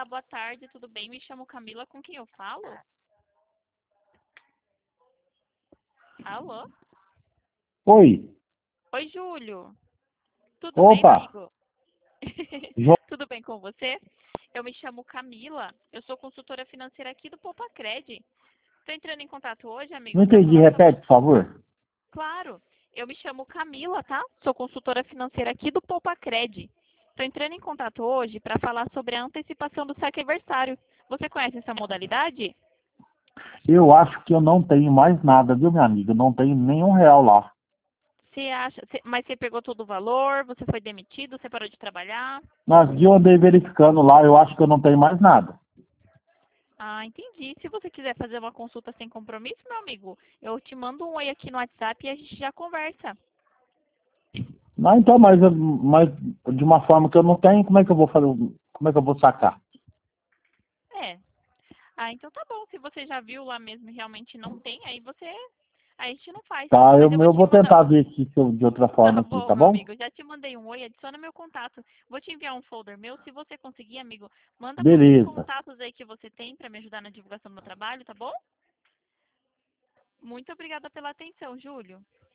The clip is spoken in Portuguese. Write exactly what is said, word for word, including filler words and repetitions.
boa tarde, tudo bem? Me chamo Camila, com quem eu falo? Alô? Oi, Oi, Júlio. Tudo bem, opa, amigo? Jo- Tudo bem com você? Eu me chamo Camila, eu sou consultora financeira aqui do Poupacred. Estou entrando em contato hoje, amigo, não para entendi, falar sobre... repete, por favor. Claro, eu me chamo Camila, tá? Sou consultora financeira aqui do Poupacred. Estou entrando em contato hoje para falar sobre a antecipação do saque aniversário. Você conhece essa modalidade? Eu acho que eu não tenho mais nada, viu, minha amiga? Eu não tenho nenhum real lá. Você acha, você- mas você pegou todo o valor? Você foi demitido? Você parou de trabalhar? Mas eu andei verificando lá, eu acho que eu não tenho mais nada. Ah, entendi. Se você quiser fazer uma consulta sem compromisso, meu amigo, eu te mando um oi aqui no WhatsApp e a gente já conversa. Não, então, mas, eu- mas de uma forma que eu não tenho, como é que eu vou fazer? Como é que eu vou sacar? É. Ah, então tá bom. Se você já viu lá mesmo e realmente não tem, aí você. Aí a gente não faz. Tá, eu, Mas eu vou eu te vou mandar. tentar ver aqui se eu- de outra Tá forma aqui, bom, tá meu bom? amigo. Já te mandei um oi, adiciona meu contato. Vou te enviar um folder meu. Se você conseguir, amigo, manda pros Beleza. contatos aí que você tem pra me ajudar na divulgação do meu trabalho, tá bom? Muito obrigada pela atenção, Júlio.